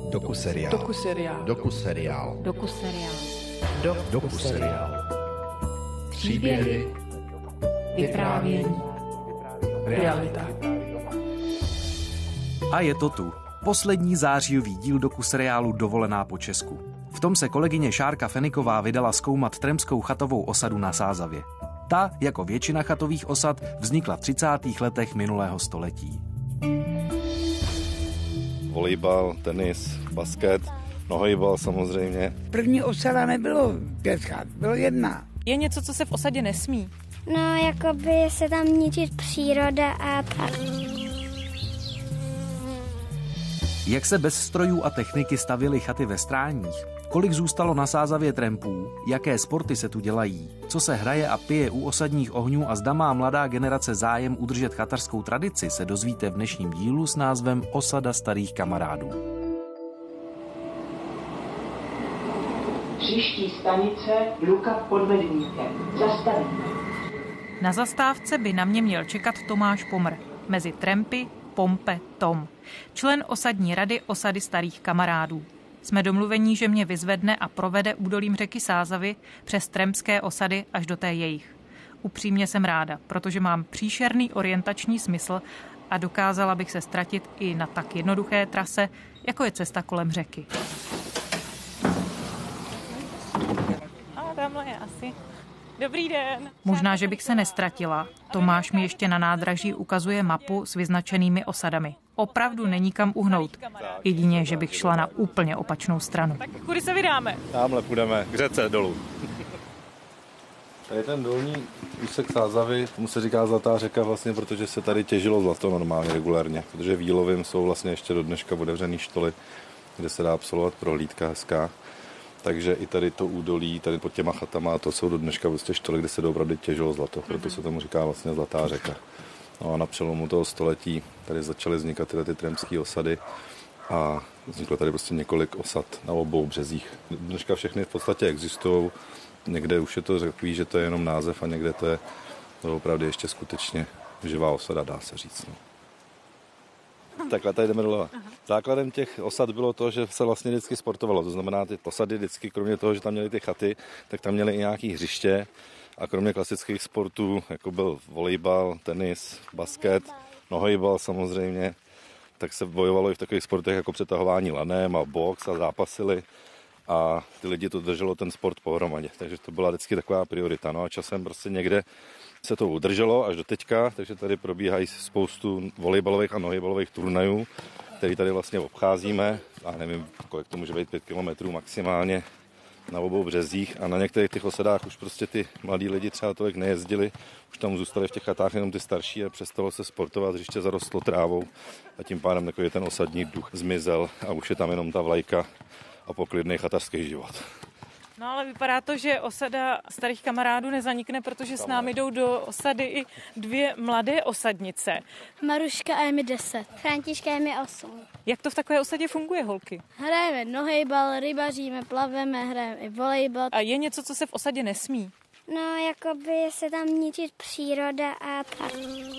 Dokuseriál. Příběhy, vyprávění, realita. A je to tu. Poslední zářijový díl dokuseriálu Dovolená po Česku. V tom se kolegyně Šárka Feniková vydala zkoumat tremskou chatovou osadu na Sázavě. Ta, jako většina chatových osad, vznikla v 30. letech minulého století. Volejbal, tenis, basket, nohejbal samozřejmě. První osada nebylo 5 chat, bylo 1. Je něco, co se v osadě nesmí? No, jakoby se tam ničit příroda a tak. Jak se bez strojů a techniky stavěly chaty ve Stráních? Kolik zůstalo na Sázavě trampů? Jaké sporty se tu dělají? Co se hraje a pije u osadních ohňů a zda má mladá generace zájem udržet chatařskou tradici, se dozvíte v dnešním dílu s názvem Osada starých kamarádů. Příští stanice Luka pod Medvídkem. Zastavíme. Na zastávce by na mě měl čekat Tomáš Pomr. Mezi trampy Pompe Tom. Člen osadní rady osady starých kamarádů. Jsme domluvení, že mě vyzvedne a provede údolím řeky Sázavy přes trampské osady až do té jejich. Upřímně jsem ráda, protože mám příšerný orientační smysl a dokázala bych se ztratit i na tak jednoduché trase, jako je cesta kolem řeky. A tamhle je asi. Dobrý den. Možná, že bych se nestratila. Tomáš mi ještě na nádraží ukazuje mapu s vyznačenými osadami. Opravdu není kam uhnout. Jedině, že bych šla na úplně opačnou stranu. Tak kudy se vydáme? Tamhle půjdeme k řece dolů. Tady ten dolní úsek Sázavy, tomu se říká Zlatá řeka vlastně, protože se tady těžilo zlato normálně, regulárně. Protože v Jílovým jsou vlastně ještě do dneška otevřený štoly, kde se dá absolvovat prohlídka hezká. Takže i tady to údolí, tady pod těma chatama, to jsou do dneška vlastně štoly, kde se doopravdy těžilo zlato. Proto se tomu říká vlastně Zlatá řeka. No a na přelomu toho století tady začaly vznikat ty trampské osady a vzniklo tady prostě několik osad na obou březích. Dneška všechny v podstatě existují. Někde už je to takový, že to je jenom název a někde to je opravdu ještě skutečně živá osada, dá se říct. No. Takhle tady jdeme doleva. Základem těch osad bylo to, že se vlastně vždycky sportovalo. To znamená, ty osady vždycky, kromě toho, že tam měly ty chaty, tak tam měly i nějaké hřiště. A kromě klasických sportů, jako byl volejbal, tenis, basket, nohejbal samozřejmě, tak se bojovalo i v takových sportech jako přetahování lanem a box a zápasili. A ty lidi to drželo ten sport pohromadě. Takže to byla vždycky taková priorita. No a časem prostě někde se to udrželo až do teďka, takže tady probíhají spoustu volejbalových a nohejbalových turnajů, který tady vlastně obcházíme. A nevím, kolik to může být, 5 kilometrů maximálně na obou březích. A na některých těch osadách už prostě ty mladí lidi třeba tolik nejezdili, už tam zůstali v těch chatách jenom ty starší a přestalo se sportovat, hřiště zarostlo trávou a tím pádem takový ten osadní duch zmizel a už je tam jenom ta vlajka a poklidný chatařský život. No ale vypadá to, že osada starých kamarádů nezanikne, protože s námi jdou do osady i 2 mladé osadnice. Maruška a je mi 10. Františka je mi 8. Jak to v takové osadě funguje, holky? Hrajeme nohejbal, rybaříme, plaveme, hrajeme i volejbal. A je něco, co se v osadě nesmí? No, jakoby se tam ničit příroda a tak.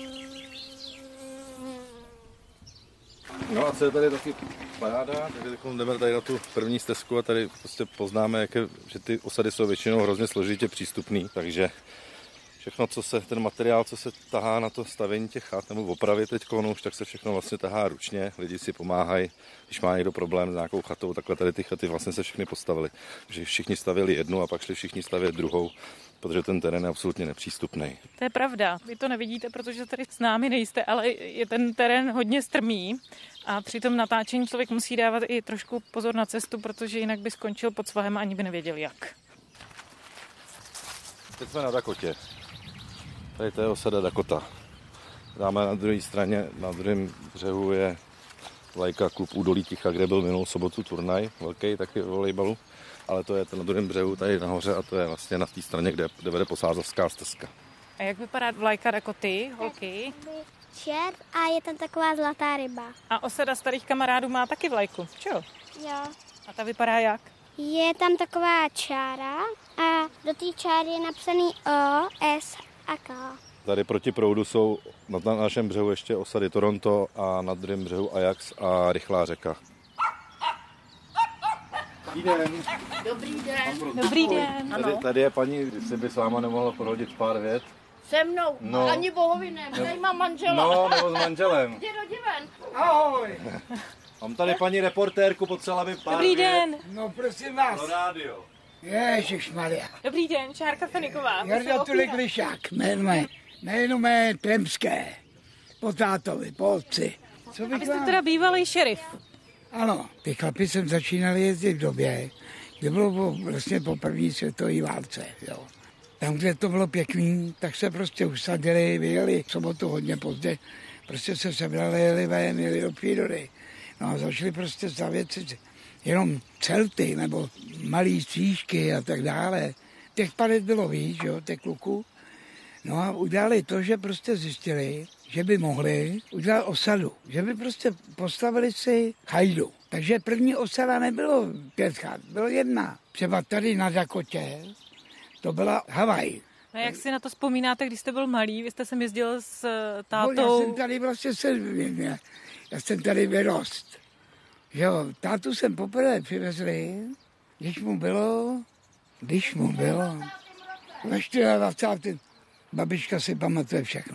No a co je tady taky paráda, takže jdeme tady na tu první stezku a tady prostě poznáme, že ty osady jsou většinou hrozně složitě přístupný, takže všechno, ten materiál, co se tahá na to stavění těch chat, nebo v opravě teď už, tak se všechno vlastně tahá ručně, lidi si pomáhají, když má někdo problém s nějakou chatou, takhle tady ty chaty vlastně se všechny postavily, že všichni stavěli jednu a pak šli všichni stavět druhou, protože ten terén je absolutně nepřístupný. To je pravda, vy to nevidíte, protože tady s námi nejste, ale je ten terén hodně strmý a při tom natáčení člověk musí dávat i trošku pozor na cestu, protože jinak by skončil pod svahem a ani by nevěděl jak. Teď jsme na Dakotě. Tady to je osada Dakota. Dáme na druhé straně, na druhém břehu je vlajka klub Údolí Ticha, kde byl minulou sobotu turnaj, velký taky volejbalu, ale to je na druhém břehu tady nahoře a to je vlastně na té straně, kde vede posázavská stezka. A jak vypadá vlajka Dakoty, holky? Čert a je tam taková zlatá ryba. A osada starých kamarádů má taky vlajku, čo? Jo. A ta vypadá jak? Je tam taková čára a do té čáry je napsaný O, S a K. Tady proti proudu jsou na našem břehu ještě osady Toronto a na druhém břehu Ajax a Rychlá řeka. Dobrý den. Dobrý den. Tady je paní, jestli by s váma nemohla prohodit pár vět. Se mnou? No. Ani bohovi ne, tady mám manžela. No, nebo s manželem. Jdi do diven. Ahoj. Mám tady paní reportérku, potřebovala by pár Dobrý vět. den. No prosím vás. Do rádio. Ježišmarja. Dobrý den, Šárka Feniková. Jarda Tulek Lišák, jméno mé Tremské. Po tátovi, po otci. Co A bych vy jste vám... teda bývalý šerif. Ano, ty chlapi jsem začínal jezdit v době, kdy bylo vlastně po první světové válce. Jo. Tam, kde to bylo pěkný, tak se prostě usadili, vyjeli v sobotu hodně pozdě, prostě se sebrali, jeli ven, jeli do přírody. No a začali prostě stavět si jenom celty nebo malý střížky a tak dále. Těch palet bylo víc, jo, těch kluků. No a udělali to, že prostě zjistili, že by mohli udělat osadu, že by prostě postavili si chajdu. Takže první osada nebylo 5 chat, bylo 1. Třeba tady na Dakotě, to byla Havaj. No jak si na to vzpomínáte, když jste byl malý, vy jste sem jezdil s No, tátou. já jsem tady vlastně já jsem tady vyrost. Jo, tátu jsem poprvé přivezli, když mu bylo ve 24. Babička si pamatuje všechno.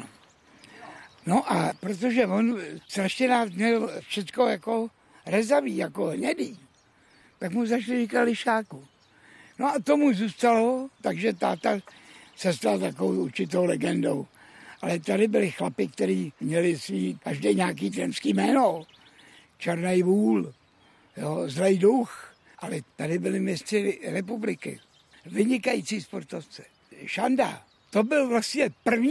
No a protože on strašně rád měl všechno jako rezavý, jako hnědý, tak mu začali říkat Lišáku. No a tomu zůstalo, takže táta se stal takovou určitou legendou. Ale tady byli chlapi, kteří měli svý každý nějaký tremský jméno. Černý vůl, jo, zlej duch. Ale tady byli mistři republiky. Vynikající sportovce. Šanda, to byl vlastně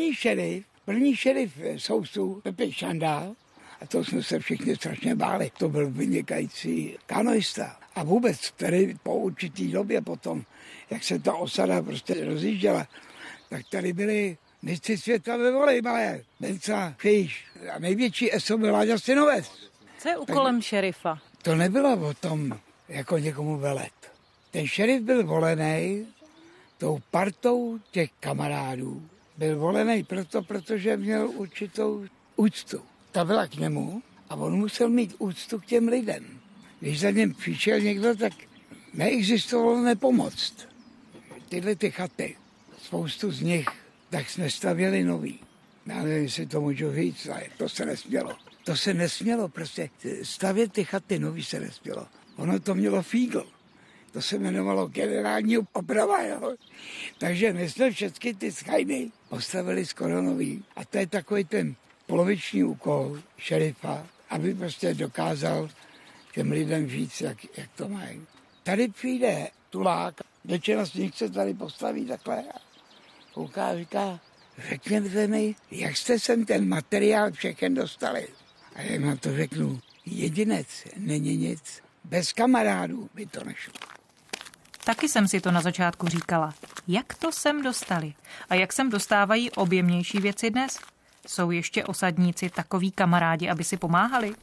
první šerif Sousu, Pepe Šanda. A to jsme se všichni strašně báli. To byl vynikající kanoista. A vůbec tady po určitý době potom, jak se ta osada prostě rozjížděla, tak tady byli mistři světa ve volejbale. Benca, Fíš a největší ESO byl Láďa Synovec. Co je úkolem šerifa? To nebylo o tom, jako někomu velet. Ten šerif byl volený tou partou těch kamarádů. Byl volený protože měl určitou úctu. Ta byla k němu a on musel mít úctu k těm lidem. Když za něm přišel někdo, tak neexistovalo nepomoct. Tyhle ty chaty, spoustu z nich, tak jsme stavěli nový. Já nevím, jestli to můžu říct, ale to se nesmělo. To se nesmělo, prostě stavět ty chaty nový se nesmělo. Ono to mělo fígl. To se jmenovalo generální oprava, jo. Takže my jsme všechny ty schajny postavili skoro nový. A to je takový ten poloviční úkol šerifa, aby prostě dokázal těm lidem říct, jak to mají. Tady přijde tulák, většina z nich se tady postaví takhle a kouká a říká, řekněte mi, jak jste sem ten materiál všechen dostali. A já na to řeknu, jedinec není nic, bez kamarádů by to nešlo. Taky jsem si to na začátku říkala. Jak to sem dostali? A jak sem dostávají objemnější věci dnes? Jsou ještě osadníci takoví kamarádi, aby si pomáhali?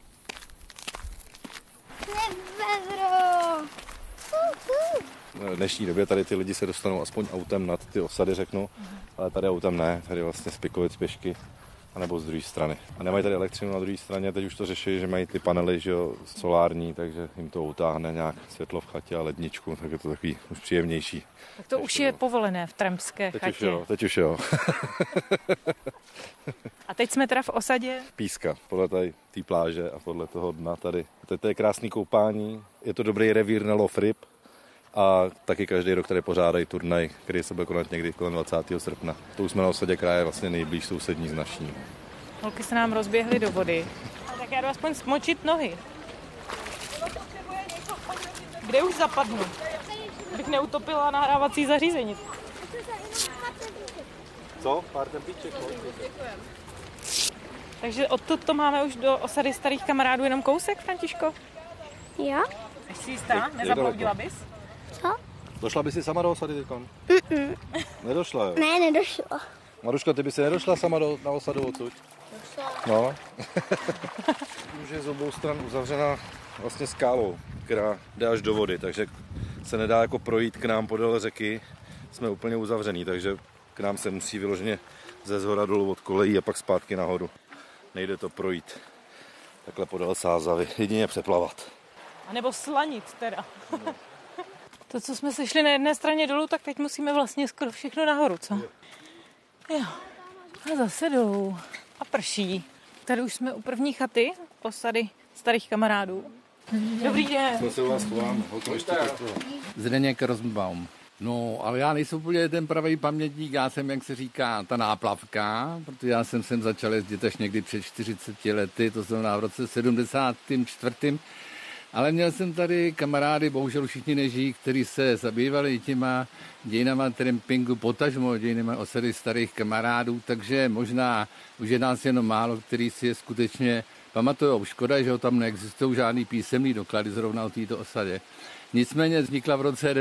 V dnešní době tady ty lidi se dostanou aspoň autem nad ty osady, řeknu, ale tady autem ne, tady vlastně z Pikovic pěšky, anebo z druhé strany. A nemají tady elektřinu na druhé straně, teď už to řeší, že mají ty panely, že jo, solární, takže jim to utáhne nějak světlo v chatě a ledničku, tak je to takový už příjemnější. Tak to už je povolené v tremské chatě. Teď už jo. A teď jsme teda v osadě? Píska, podle té pláže a podle toho dna tady. Teď je krásný koupání, je to dobrý revír na lov ryb a taky každý rok tady pořádají turnaj, který se bude konat někdy kolem 20. srpna. To už jsme na osadě kraje vlastně nejblíž sousední z naší. Holky se nám rozběhly do vody. Tak já jdu aspoň smočit nohy. Kde už zapadnu? Bych neutopila nahrávací zařízení. Co? Pár tempíček. Takže odtud to máme už do osady starých kamarádů jenom kousek, Františko? Jo? Jsi si jistá? Nezabloudila bys? Co? Došla by si sama do osady teďkon? Nedošla, jo? Ne, nedošlo. Maruško, ty by si nedošla sama na osadu odsud? No. Už je z obou stran uzavřena vlastně skálou, která jde až do vody, takže se nedá jako projít k nám podél řeky. Jsme úplně uzavřený, takže k nám se musí vyloženě ze zhora dolů od kolejí a pak zpátky nahoru. Nejde to projít takhle podél Sázavy, jedině přeplavat. A nebo slanit teda. To, co jsme sešli na jedné straně dolů, tak teď musíme vlastně skoro všechno nahoru, co? Jo. A zase dolů. A prší. Tady už jsme u první chaty, osady starých kamarádů. Dobrý den. Co se u vás chováme? Zdeněk Rosenbaum. No, ale já nejsem úplně ten pravý pamětník, já jsem, jak se říká, ta náplavka, protože já jsem sem začal jezdit až někdy před 40 lety, to znamená v roce 74. Ale měl jsem tady kamarády, bohužel všichni nežijí, kteří se zabývali těma dějinama trampingu, potažmo dějinama osady starých kamarádů, takže možná už je nás jenom málo, který si je skutečně pamatujou. Škoda, že tam neexistují žádný písemný doklady zrovna o této osadě. Nicméně vznikla v roce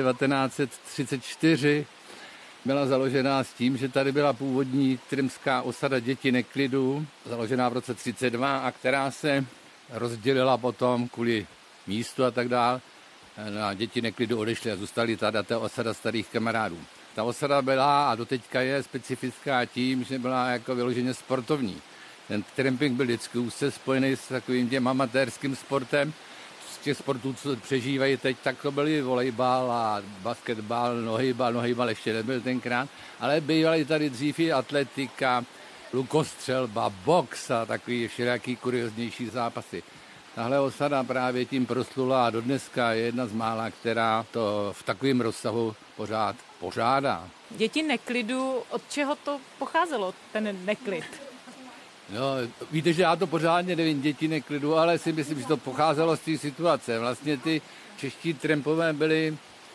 1934, byla založená s tím, že tady byla původní trimská osada Děti neklidu, založená v roce 32 a která se rozdělila potom kvůli místu a tak dál. A Děti neklidu odešly a zůstali tady ta osada starých kamarádů. Ta osada byla a doteďka je specifická tím, že byla jako vyloženě sportovní. Ten tramping byl vždycky úzce spojený s takovým těm amatérským sportem. Z těch sportů, co přežívají teď, tak to byly volejbal a basketbal, nohybal ještě nebyl tenkrát, ale bývaly tady dřív i atletika, lukostřelba, box a takový všelijaký kurioznější zápasy. Tahle osada právě tím proslula a dodneska je jedna z mála, která to v takovém rozsahu pořád pořádá. Děti neklidu, od čeho to pocházelo, ten neklid? No, víte, že já to pořádně nevím, Děti neklidu, ale si myslím, že to pocházelo z té situace. Vlastně ty čeští trampové byly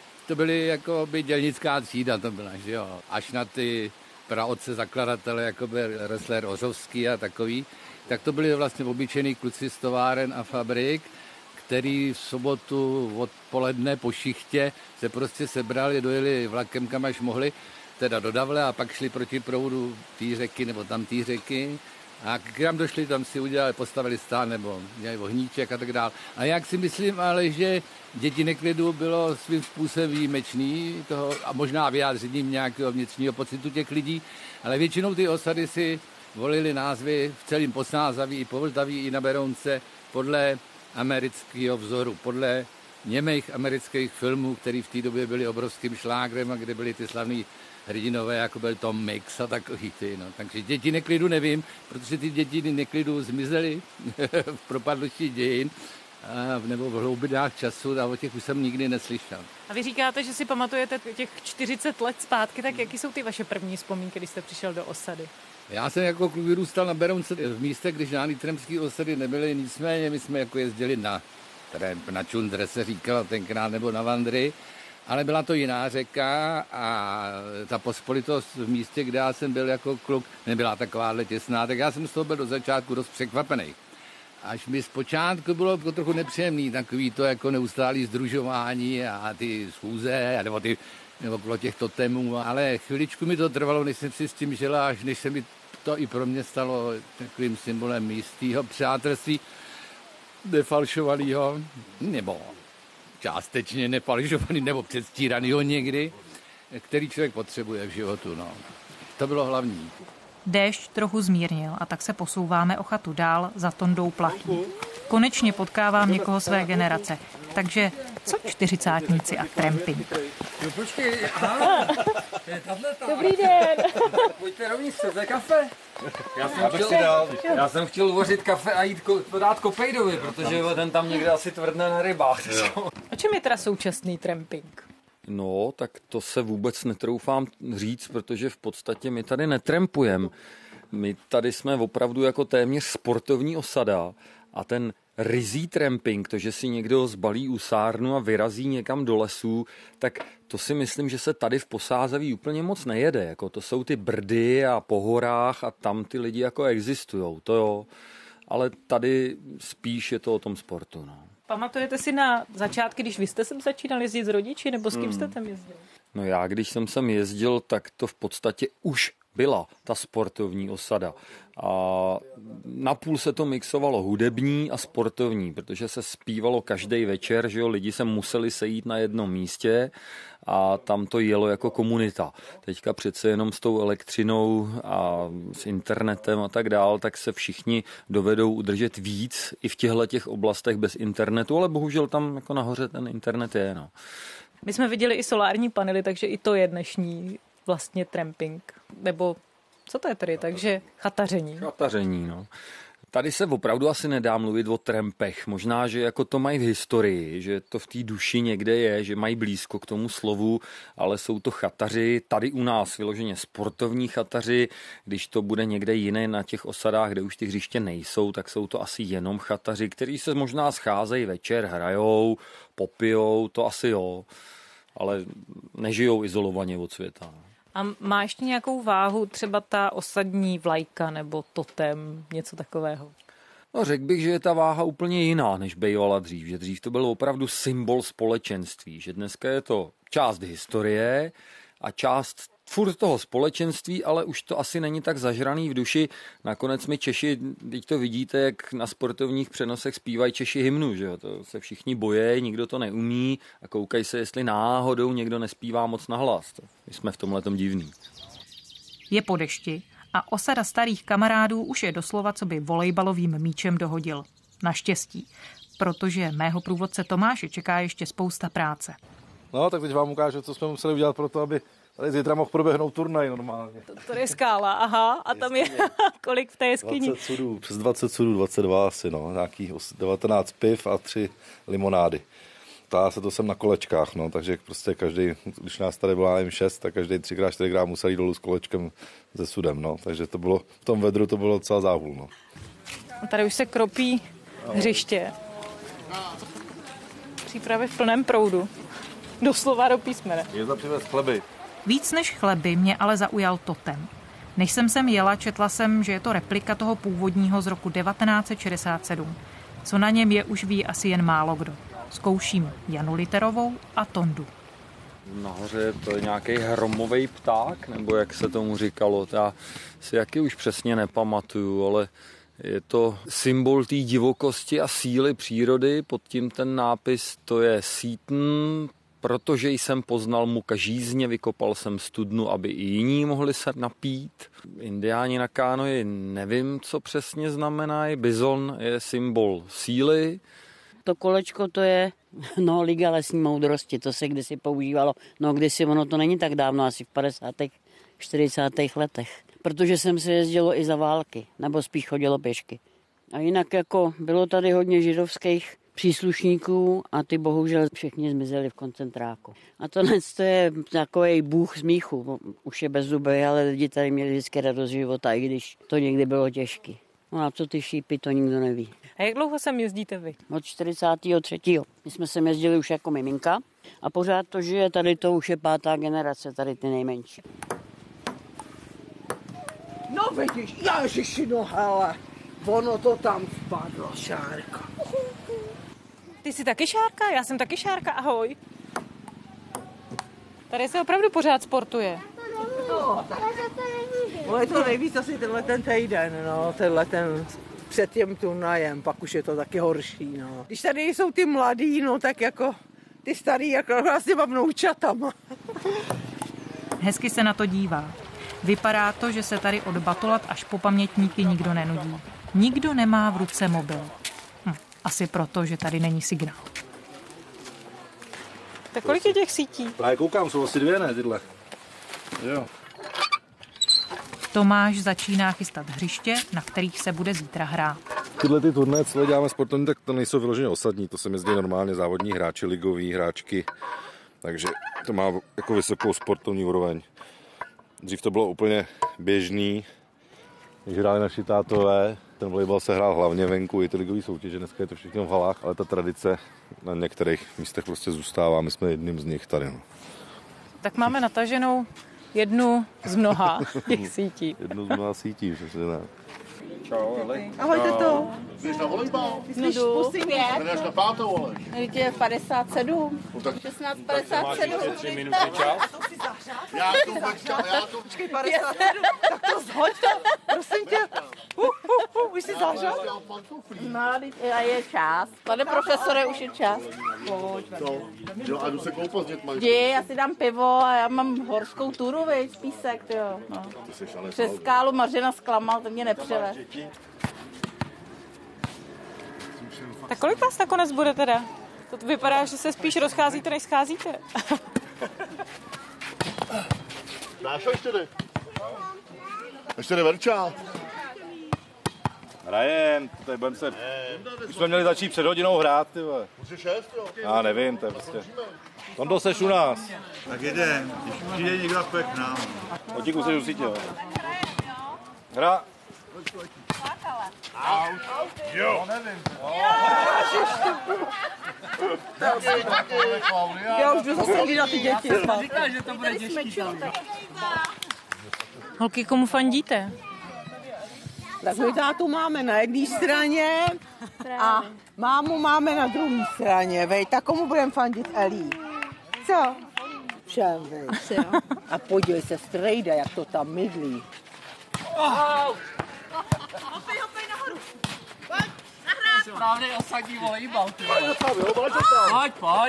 jako by dělnická třída, to byla, že jo. Až na ty praotce zakladatele, jako byl Ressler Ořovský a takový, tak to byli vlastně obyčejný kluci z továren a fabrik, který v sobotu odpoledne po šichtě se prostě sebrali, dojeli vlakem, kam až mohli, teda do Davle a pak šli proti proudu té řeky nebo tam té řeky. A kam došli, tam si udělali, postavili stán nebo měli ohníček a tak dále. A jak si myslím, ale že Děti neklidu bylo svým způsobem výjimečný toho, a možná vyjádřením nějakého vnitřního pocitu těch lidí, ale většinou ty osady si volili názvy v celém Posázaví i po Vltaví i na Berounce podle amerického vzoru, podle němých amerických filmů, které v té době byly obrovským šlágrem a kde byly ty slavný hrdinové, jako byl Tom Mix a takový ty. No. Takže Děti neklidu nevím, protože ty Děti neklidu zmizely v propadlosti dějin nebo v hloubinách času a o těch už jsem nikdy neslyšel. A vy říkáte, že si pamatujete těch 40 let zpátky, tak jaký jsou ty vaše první vzpomínky, když jste přišel do osady? Já jsem jako kluk vyrůstal na Berounce v místě, když žádný trampský osady nebyly, nicméně my jsme jako jezdili na tramp, na čundre se říkalo tenkrát, nebo na vandry, ale byla to jiná řeka a ta pospolitost v místě, kde já jsem byl jako kluk, nebyla takováhle těsná, tak já jsem z toho byl do začátku dost překvapený. Až mi zpočátku bylo trochu nepříjemný, takový to jako neustálý sdružování a ty schůze, nebo okolo těch totemů, ale chviličku mi to trvalo, než jsem si s tím žil, až než se mi to i pro mě stalo takovým symbolem místního přátelství, nefalšovanýho, nebo částečně nefalšovaný, nebo předstíranýho někdy, který člověk potřebuje v životu. No. To bylo hlavní. Déšť trochu zmírnil a tak se posouváme o chatu dál za Tondou Plachý. Konečně potkávám někoho své generace. Takže co čtyřicátníci a tramping? No počkej, aha, Dobrý den. Pojďte rovnice, chcete kafe? Já jsem chtěl uvařit kafe a jít dát Kopejdovi, protože ten tam někde asi tvrdne na rybách. O čem je teda současný tramping? No, tak to se vůbec netroufám říct, protože v podstatě my tady netrampujeme. My tady jsme opravdu jako téměř sportovní osada a ten ryzí tramping, to, že si někdo zbalí usárnu a vyrazí někam do lesů, tak to si myslím, že se tady v Posázaví úplně moc nejede. Jako to jsou ty Brdy a po horách a tam ty lidi jako existujou, to jo. Ale tady spíš je to o tom sportu, no. Pamatujete si na začátky, když vy jste sem začínal jezdit s rodiči, nebo s kým jste tam jezdil? No já, když jsem sem jezdil, tak to v podstatě už byla ta sportovní osada. A napůl se to mixovalo hudební a sportovní, protože se zpívalo každý večer, že jo, lidi se museli sejít na jednom místě a tam to jelo jako komunita. Teďka přece jenom s tou elektřinou a s internetem a tak dál, tak se všichni dovedou udržet víc i v těchto oblastech bez internetu, ale bohužel tam jako nahoře ten internet je, no. My jsme viděli i solární panely, takže i to je dnešní vlastně tramping. Nebo co to je tedy? Takže chataření. Chataření, no. Tady se opravdu asi nedá mluvit o trampech. Možná, že jako to mají v historii, že to v té duši někde je, že mají blízko k tomu slovu, ale jsou to chataři. Tady u nás vyloženě sportovní chataři. Když to bude někde jiné na těch osadách, kde už ty hřiště nejsou, tak jsou to asi jenom chataři, kteří se možná scházejí večer, hrajou, popijou, to asi jo, ale nežijou izolovaně od světa. A má ještě nějakou váhu třeba ta osadní vlajka nebo totem, něco takového? No, řekl bych, že je ta váha úplně jiná, než bývala dřív. Že dřív to byl opravdu symbol společenství. Že dneska je to část historie a část furt toho společenství, ale už to asi není tak zažraný v duši. Nakonec my Češi, teď to vidíte, jak na sportovních přenosech zpívají Češi hymnu, že jo? To se všichni bojí, nikdo to neumí a koukají se, jestli náhodou někdo nespívá moc nahlas. My jsme v tomhletom divní. Je po dešti a osada starých kamarádů už je doslova coby volejbalovým míčem dohodil. Naštěstí, protože mého průvodce Tomáše čeká ještě spousta práce. No, tak teď vám ukážu, co jsme museli udělat pro to, aby tady zítra mohl proběhnout turnaj normálně. To je skála, aha, a tam je kolik v té jeskyni? 20 sudů, přes 20 sudů, 22 asi, no, nějakých 19 piv a 3 limonády. Táhá se to sem na kolečkách, no, takže prostě každý, když nás tady byla M6, tak každý 3x4 musel jít dolů s kolečkem se sudem, no, takže to bylo, v tom vedru to bylo docela záhul, no. A tady už se kropí hřiště. Přípravy v plném proudu. Doslova do písmene. Je za přivez chleby. Víc než chleby mě ale zaujal totem. Než jsem sem jela, četla jsem, že je to replika toho původního z roku 1967. Co na něm je, už ví asi jen málo kdo. Zkouším Janu Literovou a Tondu. Nahoře to je nějaký hromovej pták, nebo jak se tomu říkalo. Já si jaký už přesně nepamatuju, ale je to symbol té divokosti a síly přírody. Pod tím ten nápis to je Sítn, protože jsem poznal muka žízně, vykopal jsem studnu, aby i jiní mohli se napít. Indiáni na kánoji nevím, co přesně znamenají. Bizon je symbol síly. To kolečko to je liga lesní moudrosti, to se kdysi používalo. No kdysi, ono to není tak dávno, asi v 50. 40. letech. Protože jsem se jezdilo i za války, nebo spíš chodilo pěšky. A jinak jako bylo tady hodně židovských příslušníků a ty bohužel všichni zmizeli v koncentráku. A tohle je takový bůh smíchu. Už je bez zuby, ale lidi tady měli vždycky radost života, i když to někdy bylo těžké. No a co ty šípy, to nikdo neví. A jak dlouho sem jezdíte vy? Od 43. My jsme sem jezdili už jako miminka a pořád to žije, tady to už je 5. generace, tady ty nejmenší. No vidíš, ježiši, no hele, ono to tam vpadlo, Šárka. Ty jsi taky Šárka? Já jsem taky Šárka, ahoj. Tady se opravdu pořád sportuje. No, tak. Ale to nejvíc asi tenhle ten týden, no, tenhle ten před tím turnajem, pak už je to taky horší, no. Když tady jsou ty mladí, no, tak jako ty starý, jako vlastně mám vnoučatama. Hezky se na to dívá. Vypadá to, že se tady od batolat až po pamětníky nikdo nenudí. Nikdo nemá v ruce mobil. Asi proto, že tady není signál. Tak kolik je těch sítí? Právě koukám, jsou asi 2, ne, tyhle. Jo. Tomáš začíná chystat hřiště, na kterých se bude zítra hrát. Tyhle ty turné, co děláme sportovní, tak to nejsou vyloženě osadní, to se jezdí normálně závodní hráči, ligoví hráčky, takže to má jako vysokou sportovní úroveň. Dřív to bylo úplně běžný, když hráli naši tátové, ten volejbal se hrál hlavně venku, i ty ligové soutěže, dneska je to všechno v halách, ale ta tradice na některých místech prostě zůstává, my jsme jedním z nich tady. No. Tak máme nataženou jednu z mnoha těch sítí. Jednu z mnoha sítí, přesně ne. Čau, ale. Ahoj, teto. Jdeš na volejbal? Myslíš pusy vět? Jdeš na 5. vole? Teď je 57. 16:57. 3 minuty čas. Já to počkám, Počkej, 57, tak to zhoď to, prosím tě. Už jsi zážal? No, a je čas. Pane profesore, už je čas. Jo, a jdu se koupat s dětma. Jdi, já si dám pivo a já mám horskou turu, viď, písek, tyjo. No. Přes skálu Mařena zklamal, to mě nepřeved. Tak kolik vás nakonec bude teda? To vypadá, že se spíš rozcházíte, než scházíte. Dáš ho ještě jde? Ještě jde Verča. Hrajem, tady budeme se... Už jsme měli začít před hodinou hrát, ty vole. Musíš 6, jo? Já nevím, to je prostě... Tondo, seš u nás. Tak jedem, když přijde někdo, tak k nám. Otíku seš u sítě, jo. Hra. Jo. Nevím. Já už jdu zase na ty děti. Říkala, že to bude těžký. Holky, komu fandíte? Tak my tátu máme na jedné straně a mámu máme na druhé straně, vej. Tak komu budeme fandit, Elí? Co? Všem, vej. A podívej se, strejda, jak to tam mydlí. Hopej nahoru. Pojď, nahrát. Správně osadí volejbal. Pojď.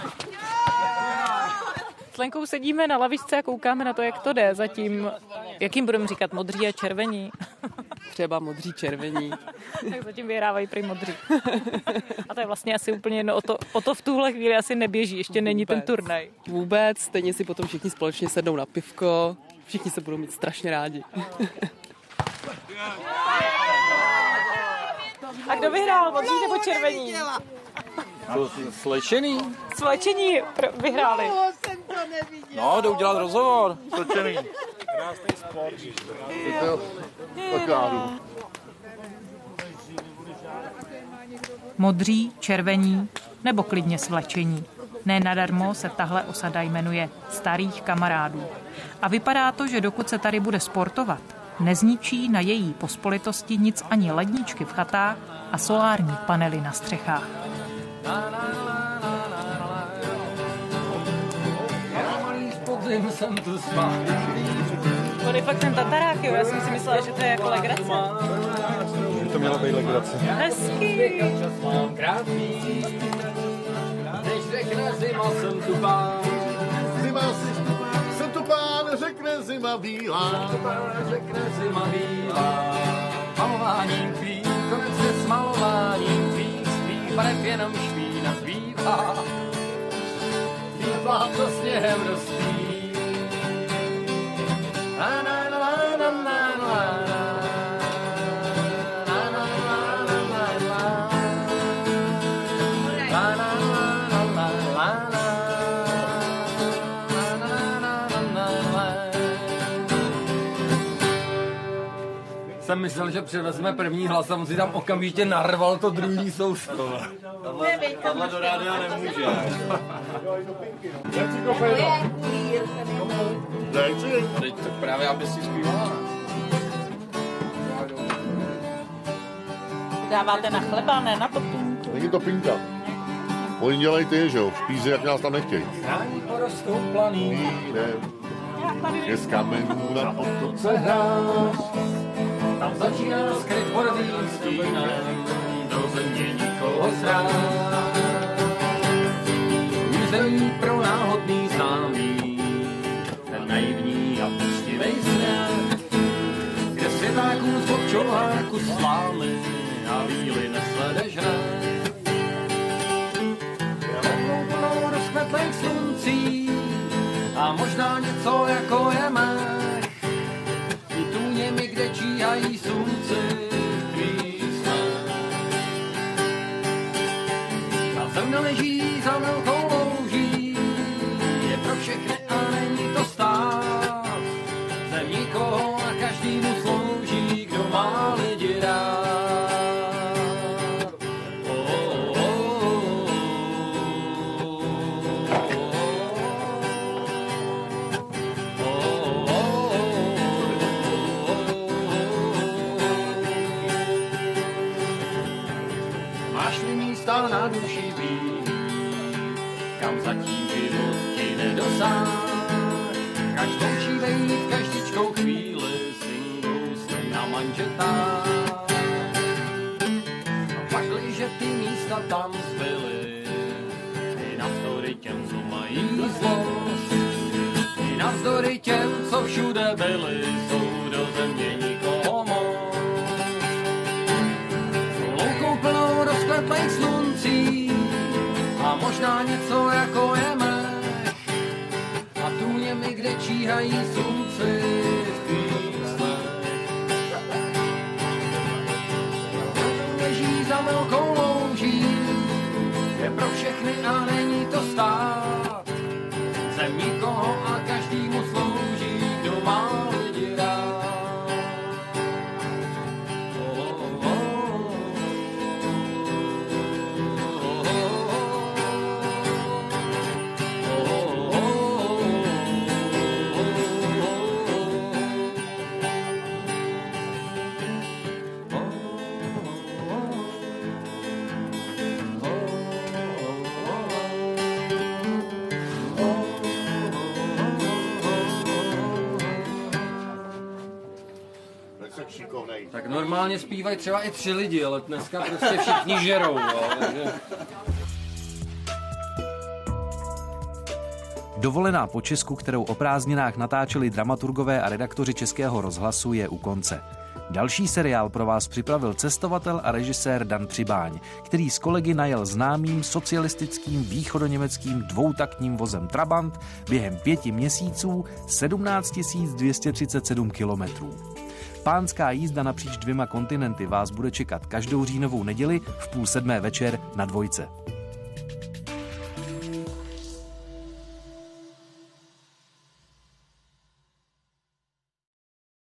S Lenkou sedíme na lavičce a koukáme na to, jak to jde. Zatím, jakým budeme říkat, modří a červení? Třeba modří, červení. Tak zatím vyhrávají prý modří. A to je vlastně asi úplně jedno, o to v tuhle chvíli asi neběží, ještě není ten turnaj. Vůbec, stejně si potom všichni společně sednou na pivko, všichni se budou mít strašně rádi. A kdo vyhrál, modří nebo červení? Slečený. Slečení vyhráli. No, jde udělat rozhovor. Slečený. Krásný sport. Modří, červení nebo klidně svlečení. Ne nadarmo se tahle osada jmenuje Starých kamarádů. A vypadá to, že dokud se tady bude sportovat, nezničí na její pospolitosti nic ani ledničky v chatách a solární panely na střechách. To je fakt ten tatarák, jo? Já jsem si myslela, že to je jako legrace. To mělo být legrace. Hezký. Než řekne zima, jsem tu pán. Zima, jsem tu pán, řekne zima bílá. Řekne zima bílá. Malováním tvý, konec je s malováním tvý. Svý barev jenom špína zbývá. Zbývá to sněhem rozpí. Jsem myslel, že převezme první hlas a on si tam okamžitě narval to druhý sousto. Tohle do rádia nemůže. Nechci kofejda. Nechci. Teď tak právě, aby si zpívala. Dáváte na chleba, ne na topinku? Není to pinka. Oni dělají ty, že jo, špízy, jak nás tam nechtějí. Ráni porostou planý. Je z kamenů na potoce hráš. Tam začíná skateboardový stínem, do země nikoho sráž. Území pro náhodný známý, ten naivní a poctivej směr, kde světáků z občoháku slámy a víly neslede žrát. Velkou plnou rozkvetlých sluncí a možná něco jako je mech. I tůněmi, kde číhají slunce tvých snách. Ta země leží za velkou louží, je pro všechny a není to stát. Zem nikoho a každému slouží, kdo má lidi rád. Na duši ví, kam zatím život ti nedosáh. Každou čívej, každičkou chvíli synkou sny na manžetách. A pakliže ty místa tam zbyly, i navzdory těm, co mají zlost, i navzdory těm, co všude byli, jsou do země nikoho moc. Loukou plnou rozkvetlých sluncí a možná něco jako je mech a tůněmi, kde číhají slunci v písmech. Leží za velkou louží, je pro všechny a není to stát. Zem nikoho a každýmu slouží, kdo má lidi rád. Tak normálně zpívají třeba i 3 lidi, ale dneska prostě všichni žerou. Jo, takže... Dovolená po Česku, kterou o prázdninách natáčeli dramaturgové a redaktoři Českého rozhlasu, je u konce. Další seriál pro vás připravil cestovatel a režisér Dan Přibáň, který s kolegy najel známým socialistickým východoněmeckým dvoutaktním vozem Trabant během 5 měsíců 17 237 kilometrů. Pánská jízda napříč 2 kontinenty vás bude čekat každou říjnovou neděli v 6:30 večer na Dvojce.